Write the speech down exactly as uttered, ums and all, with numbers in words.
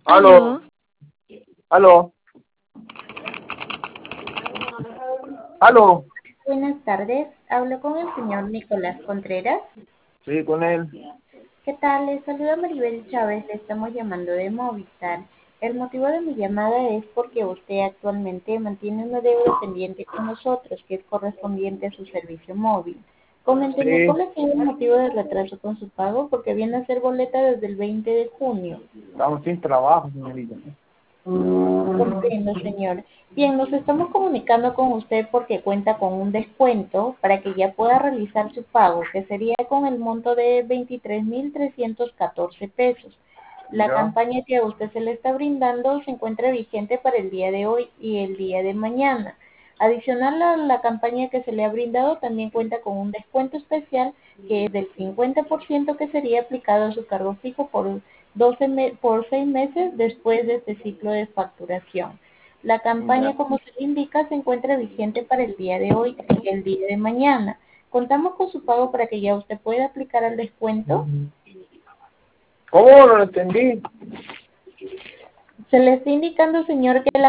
Aló, Aló, aló, aló. Buenas tardes, hablo con el señor Nicolás Contreras. Sí, con él. ¿Qué tal? Les saluda Maribel Chávez, le estamos llamando de Movistar. El motivo de mi llamada es porque usted actualmente mantiene una deuda pendiente con nosotros, que es correspondiente a su servicio móvil. Coméntenme, Sí, ¿cuál ha sido el motivo de retraso con su pago? Porque viene a ser boleta desde el veinte de junio. estamos sin trabajo, señorita. Comprendo, señor. Bien, nos estamos comunicando con usted porque cuenta con un descuento para que ya pueda realizar su pago, que sería con el monto de veintitrés mil trescientos catorce pesos. La Ya, campaña que a usted se le está brindando se encuentra vigente para el día de hoy y el día de mañana. Adicional a la campaña que se le ha brindado, también cuenta con un descuento especial que es del cincuenta por ciento que sería aplicado a su cargo fijo por doce me- por seis meses después de este ciclo de facturación. La campaña, ya. como se le indica, se encuentra vigente para el día de hoy y el día de mañana. Contamos con su pago para que ya usted pueda aplicar el descuento. ¿Cómo? No lo entendí. Se le está indicando, señor, que la